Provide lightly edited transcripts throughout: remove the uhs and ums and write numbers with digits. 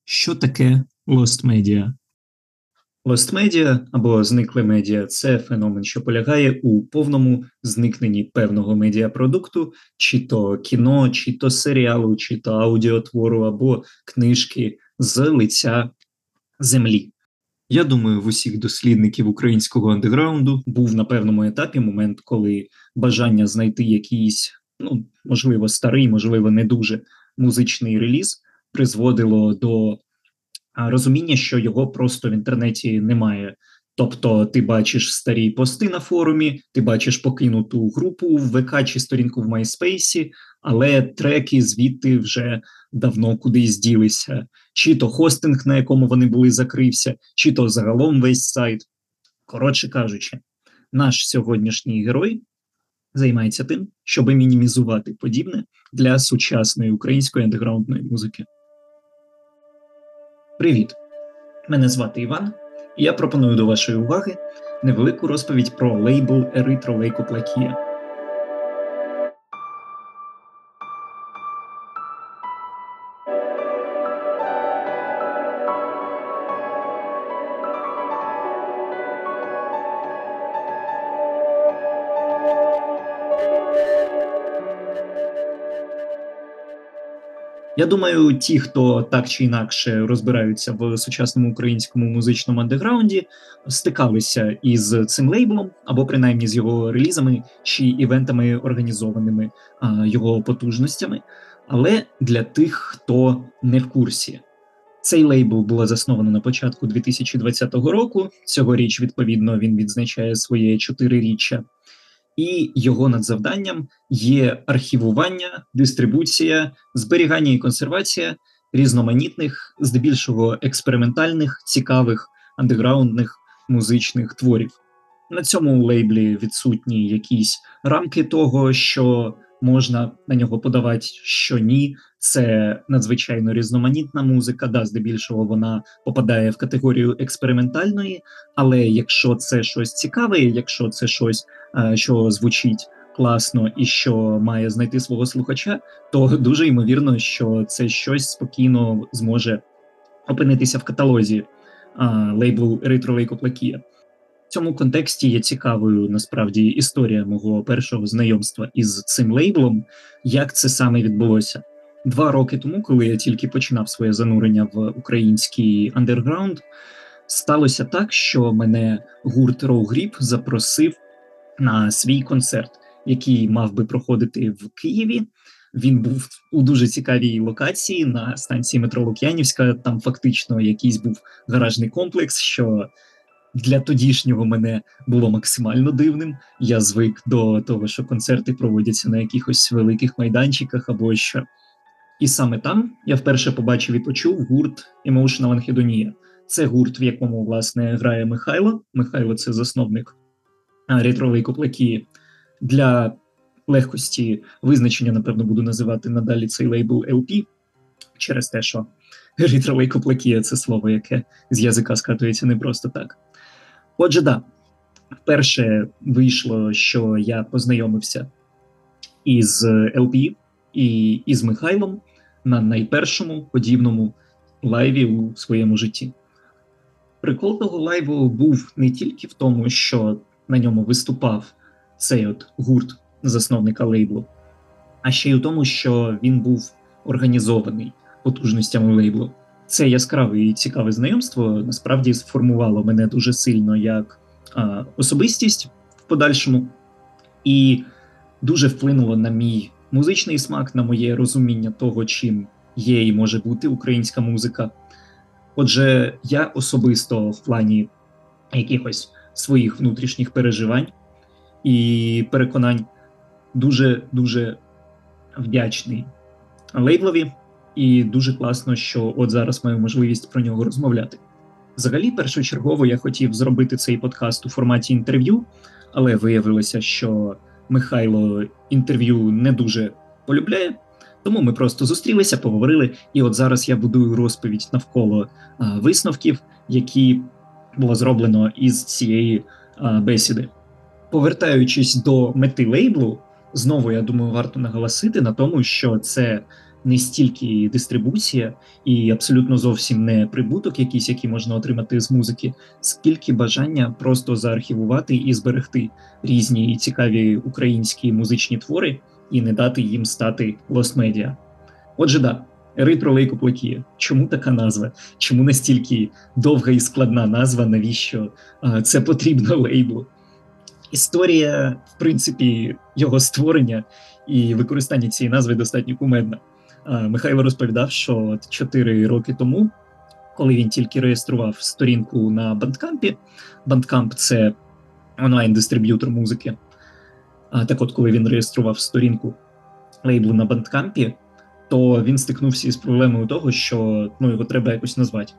Що таке Lost Media? Lost Media або зникле медіа – це феномен, що полягає у повному зникненні певного медіапродукту, чи то кіно, чи то серіалу, чи то аудіотвору, або книжки з лиця землі. Я думаю, в усіх дослідників українського андеграунду був на певному етапі момент, коли бажання знайти якийсь, можливо, старий, можливо, не дуже музичний реліз призводило до розуміння, що його просто в інтернеті немає. Тобто ти бачиш старі пости на форумі, ти бачиш покинуту групу в ВК чи сторінку в MySpace, але треки звідти вже давно кудись ділися. Чи то хостинг, на якому вони були, закрився, чи то загалом весь сайт. Коротше кажучи, наш сьогоднішній герой займається тим, щоб мінімізувати подібне для сучасної української андеграундної музики. Привіт! Мене звати Іван, і я пропоную до вашої уваги невелику розповідь про лейбл Erythroleucoplakia. Я думаю, ті, хто так чи інакше розбираються в сучасному українському музичному андеграунді, стикалися із цим лейблом, або принаймні з його релізами чи івентами, організованими його потужностями. Але для тих, хто не в курсі, цей лейбл було засновано на початку 2020 року. Цьогоріч, відповідно, він відзначає своє 4-річчя. І його надзавданням є архівування, дистрибуція, зберігання і консервація різноманітних, здебільшого експериментальних, цікавих, андеграундних музичних творів. На цьому лейблі відсутні якісь рамки того, що можна на нього подавати, що ні. Це надзвичайно різноманітна музика, здебільшого вона попадає в категорію експериментальної, але якщо це щось цікаве, якщо це щось, що звучить класно і що має знайти свого слухача, то дуже ймовірно, що це щось спокійно зможе опинитися в каталозі лейблу Erythroleucoplakia. В цьому контексті є цікавою, насправді, історія мого першого знайомства із цим лейблом, як це саме відбулося. 2 роки тому, коли я тільки починав своє занурення в український андерграунд, сталося так, що мене гурт Row Grip запросив на свій концерт, який мав би проходити в Києві. Він був у дуже цікавій локації на станції метро Лук'янівська. Там фактично якийсь був гаражний комплекс, що для тодішнього мене було максимально дивним. Я звик до того, що концерти проводяться на якихось великих майданчиках або що. І саме там я вперше побачив і почув гурт Emotional Anhedonia. Це гурт, в якому, власне, грає Михайло. Михайло – це засновник Erythroleucoplakia. Для легкості визначення, напевно, буду називати надалі цей лейбл LP, через те, що Erythroleucoplakia – це слово, яке з язика скатується не просто так. Отже, вперше вийшло, що я познайомився із LP і із Михайлом на найпершому подібному лайві у своєму житті. Прикол того лайву був не тільки в тому, що на ньому виступав цей гурт засновника лейблу, а ще й у тому, що він був організований потужностями лейблу. Це яскраве і цікаве знайомство насправді сформувало мене дуже сильно як особистість в подальшому і дуже вплинуло на мій музичний смак, на моє розуміння того, чим є і може бути українська музика. Отже, я особисто в плані якихось своїх внутрішніх переживань і переконань дуже-дуже вдячний лейблові. І дуже класно, що от зараз маю можливість про нього розмовляти. Взагалі, першочергово я хотів зробити цей подкаст у форматі інтерв'ю, але виявилося, що Михайло інтерв'ю не дуже полюбляє, тому ми просто зустрілися, поговорили, і от зараз я будую розповідь навколо висновків, які було зроблено із цієї бесіди. Повертаючись до мети лейблу, знову, я думаю, варто наголосити на тому, що це не стільки дистрибуція і абсолютно зовсім не прибуток якийсь, який можна отримати з музики, скільки бажання просто заархівувати і зберегти різні цікаві українські музичні твори і не дати їм стати лост-медіа. Отже, да, Еритролейкоплакія. Чому така назва? Чому настільки довга і складна назва? Навіщо це потрібно лейблу? Історія, в принципі, його створення і використання цієї назви достатньо кумедна. Михайло розповідав, що 4 роки тому, коли він тільки реєстрував сторінку на Bandcamp, Bandcamp – це онлайн-дистриб'ютор музики. Так от, коли він реєстрував сторінку лейблу на Bandcamp, то він стикнувся із проблемою того, що його треба якось назвати.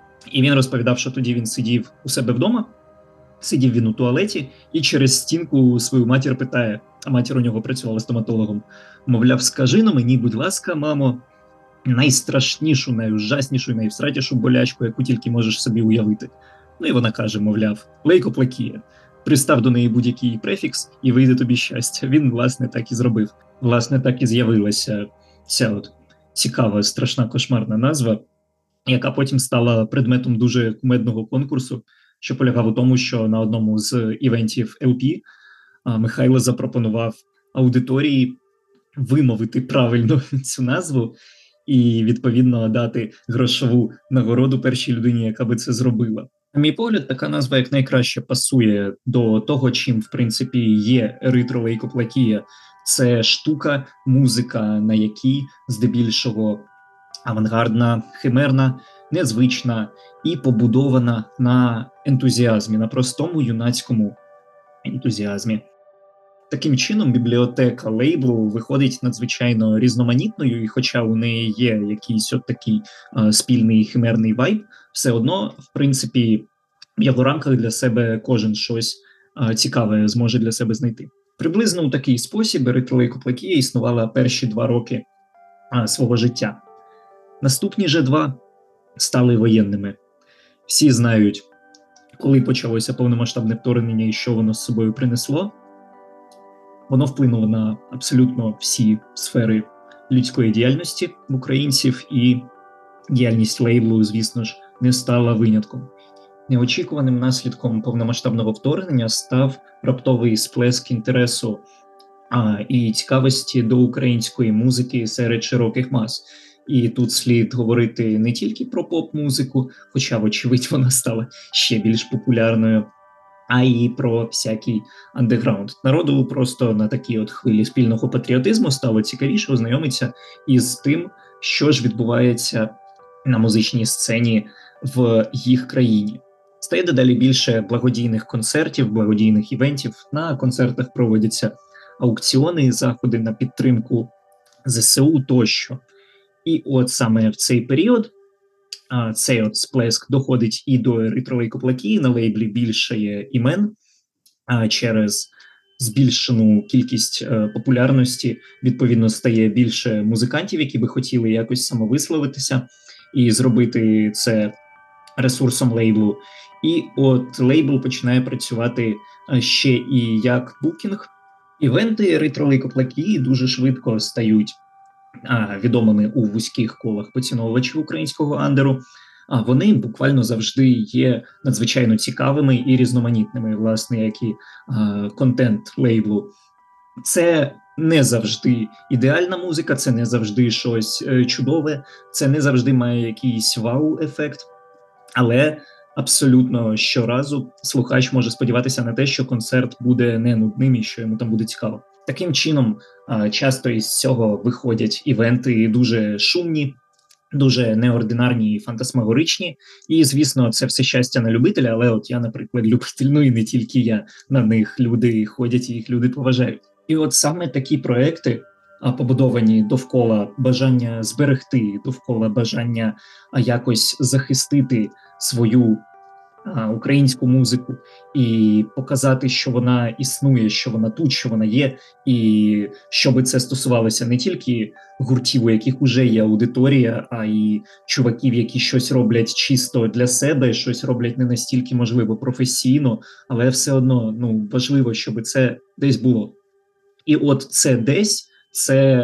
І він розповідав, що тоді він сидів у себе вдома, сидів він у туалеті і через стінку свою матір питає, а матір у нього працювала стоматологом, мовляв, скажи мені, будь ласка, мамо, найстрашнішу, найужаснішу, найвстратішу болячку, яку тільки можеш собі уявити. І вона каже, мовляв, лейкоплакія. Пристав до неї будь-який префікс і вийде тобі щастя. Він, власне, так і зробив. Власне, так і з'явилася ця от цікава, страшна, кошмарна назва, яка потім стала предметом дуже кумедного конкурсу, що полягав у тому, що на одному з івентів LP Михайло запропонував аудиторії вимовити правильно цю назву і, відповідно, дати грошову нагороду першій людині, яка би це зробила. На мій погляд, така назва як найкраще пасує до того, чим, в принципі, є еритролейкоплакія. Це штука, музика, на якій здебільшого авангардна, химерна, незвична і побудована на ентузіазмі, на простому юнацькому ентузіазмі. Таким чином, бібліотека лейблу виходить надзвичайно різноманітною, і хоча у неї є якийсь от такий спільний химерний вайб, все одно, в принципі, в його рамках для себе кожен щось цікаве зможе для себе знайти. Приблизно у такий спосіб еритролейкоплакія існувала перші 2 роки свого життя. Наступні же 2 стали воєнними. Всі знають, коли почалося повномасштабне вторгнення і що воно з собою принесло. Воно вплинуло на абсолютно всі сфери людської діяльності українців, і діяльність лейблу, звісно ж, не стала винятком. Неочікуваним наслідком повномасштабного вторгнення став раптовий сплеск інтересу і цікавості до української музики серед широких мас. І тут слід говорити не тільки про поп-музику, хоча, вочевидь, вона стала ще більш популярною, а й про всякий андеграунд. Народу просто на такій от хвилі спільного патріотизму стало цікавіше ознайомитися із тим, що ж відбувається на музичній сцені в їх країні. Стає дедалі більше благодійних концертів, благодійних івентів. На концертах проводяться аукціони, заходи на підтримку ЗСУ тощо. І от саме в цей період цей от сплеск доходить і до еритролейкоплакії. На лейблі більше є імен через збільшену кількість популярності. Відповідно, стає більше музикантів, які би хотіли якось самовисловитися і зробити це ресурсом лейблу. І от лейбл починає працювати ще і як букінг. Івенти еритролейкоплакії дуже швидко стають відомими у вузьких колах поціновувачів українського андеру. Вони буквально завжди є надзвичайно цікавими і різноманітними, власне, як і контент лейблу. Це не завжди ідеальна музика, це не завжди щось чудове, це не завжди має якийсь вау-ефект, але абсолютно щоразу слухач може сподіватися на те, що концерт буде не нудним і що йому там буде цікаво. Таким чином, часто із цього виходять івенти дуже шумні, дуже неординарні і фантасмагоричні. І, звісно, це все щастя на любителя, але от я, наприклад, любитель, і не тільки я, на них люди ходять і їх люди поважають. І от саме такі проекти, побудовані довкола бажання зберегти, довкола бажання якось захистити свою українську музику і показати, що вона існує, що вона тут, що вона є, і щоб це стосувалося не тільки гуртів, у яких уже є аудиторія, а й чуваків, які щось роблять чисто для себе, щось роблять не настільки, можливо, професійно, але все одно важливо, щоб це десь було. І от це десь, це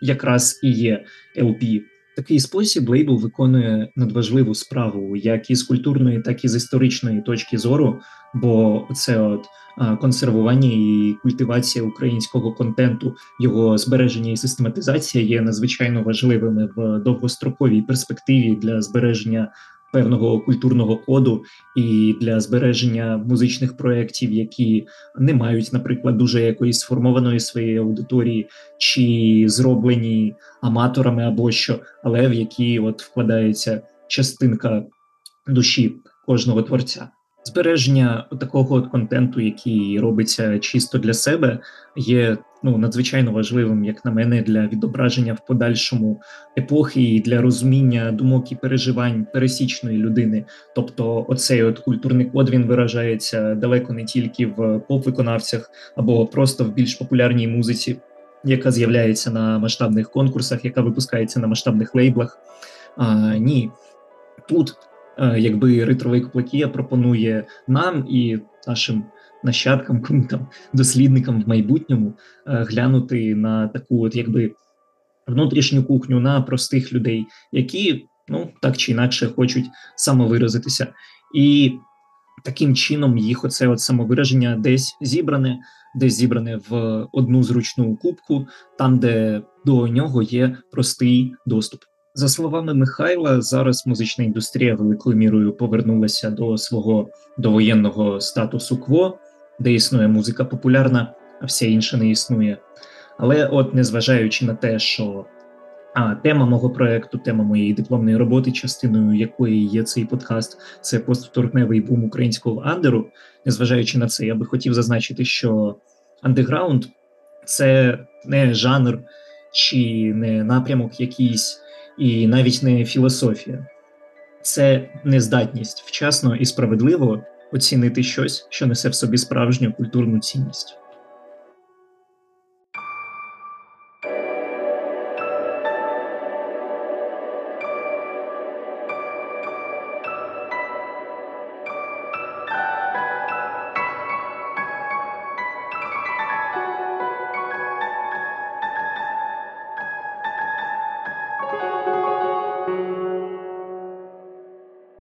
якраз і є LP. Такий спосіб лейбл виконує надважливу справу як із культурної, так і з історичної точки зору, бо це консервування і культивація українського контенту, його збереження і систематизація є надзвичайно важливими в довгостроковій перспективі для збереження певного культурного коду і для збереження музичних проєктів, які не мають, наприклад, дуже якоїсь сформованої своєї аудиторії, чи зроблені аматорами або що, але в які вкладається частинка душі кожного творця. Збереження такого контенту, який робиться чисто для себе, є надзвичайно важливим, як на мене, для відображення в подальшому епохи і для розуміння думок і переживань пересічної людини. Тобто, оцей культурний код він виражається далеко не тільки в поп-виконавцях або просто в більш популярній музиці, яка з'являється на масштабних конкурсах, яка випускається на масштабних лейблах. Ні, тут якби ретро-лейкоплакія пропонує нам і нашим нащадкам, дослідникам в майбутньому глянути на таку якби внутрішню кухню, на простих людей, які, так чи інакше хочуть самовиразитися. І таким чином їх оце самовираження десь зібране в одну зручну кубку, там, де до нього є простий доступ. За словами Михайла, зараз музична індустрія великою мірою повернулася до свого довоєнного статусу кво, де існує музика популярна, а вся інша не існує. Але незважаючи на те, що тема мого проєкту, тема моєї дипломної роботи, частиною якої є цей подкаст, це поствторгневий бум українського андеру, незважаючи на це, я би хотів зазначити, що андеграунд – це не жанр чи не напрямок якийсь, і навіть не філософія. Це нездатність вчасно і справедливо оцінити щось, що несе в собі справжню культурну цінність.